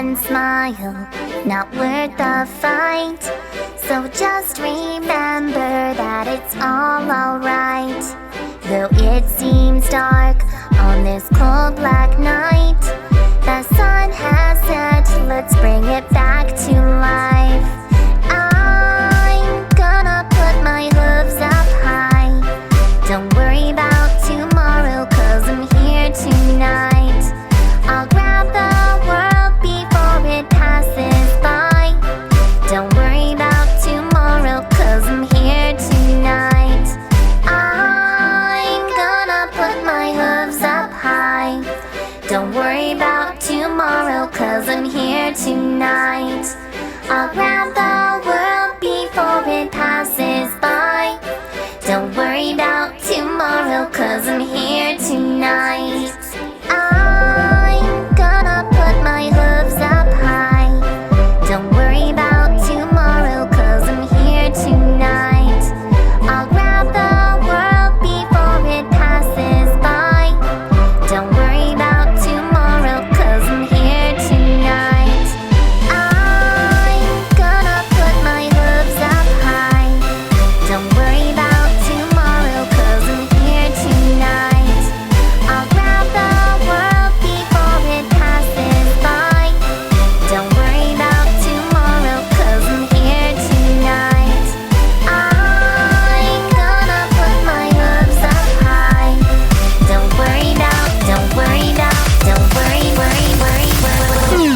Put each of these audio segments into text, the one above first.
and smile, not worth the fight. So just remember that it's all alright. Though it seems dark on this cold black night, the sun has set, let's bring it back to life. I'm gonna put my hooves up high. Don't worry about tomorrow, 'cause I'm here tonight. I'll grab the world before it passes by. Don't worry about tomorrow, 'cause I'm here tonight. I'm gonna put my hooves up high. Don't worry about tomorrow, 'cause I'm here tonight. I'll grab the world before it passes by. Don't worry about tomorrow, 'cause I'm here tonight. I'm gonna put my hooves up high. Don't worry about tomorrow, 'cause I'm here tonight. I'll grab the world before it passes by. Don't worry about tomorrow, 'cause I'm here tonight. I'm gonna put my hooves up high. Don't worry about tomorrow, 'cause I'm here tonight. I'll grab the world before it passes by. Don't worry about tomorrow, 'cause I'm here tonight. I'm gonna put my hooves up high. Don't worry about, don't worry about, don't worry, worry, worry, worry.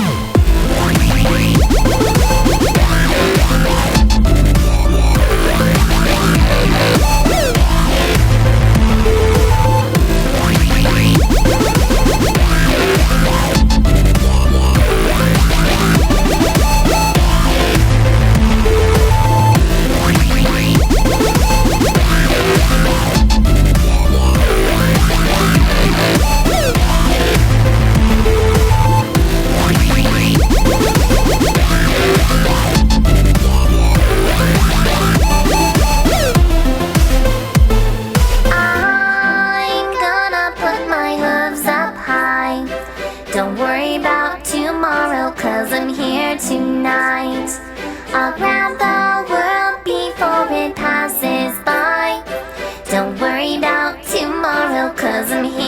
I'm gonna put my hooves up high. Don't worry about tomorrow, 'cause I'm here tonight. I'll grab the world before it passes by. Don't worry about tomorrow, 'cause I'm here